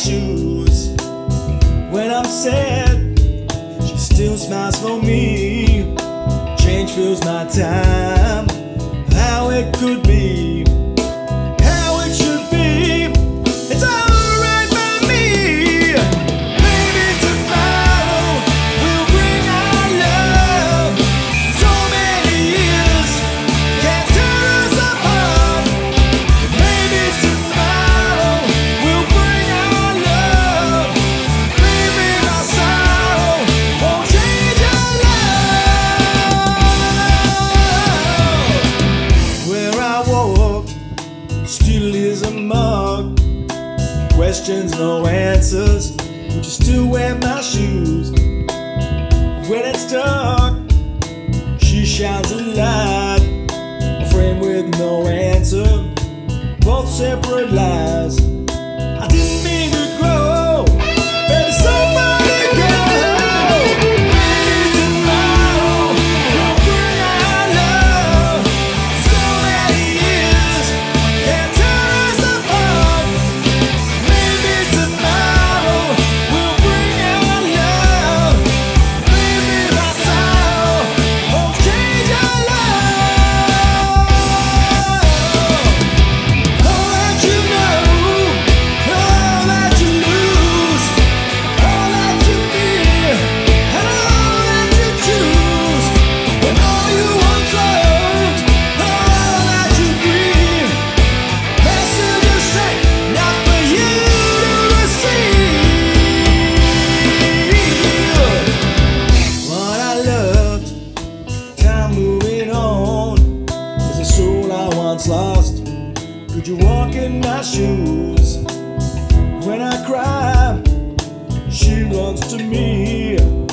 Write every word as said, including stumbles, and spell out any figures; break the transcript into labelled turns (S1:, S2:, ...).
S1: shoes. When I'm sad, she still smiles for me. Change fills my time. How it could be, how it should be, it's alright by me. Maybe tomorrow will bring our love. So many years can't tear us apart. Maybe tomorrow will bring our love. Maybe my sorrow won't change our love. Where I walk still is a mug. Questions, no answers. Would you still wear my shoes? When it's dark, she shines a light. A frame with no answer. Both separate lies. I didn't mean to grow. Maybe somebody go. Maybe tomorrow will bring our love. So many years can't tear us apart. Maybe tomorrow will bring our love. Maybe my sorrow won't change our love. All that you know, all that you lose, all that you fear, and all that you choose. When all you once loved, all that you grieve. Messages sent, not for you to receive. What I loved, time moving on, is a soul I once lost. Could you walk in my shoes? When I cry, she runs to me.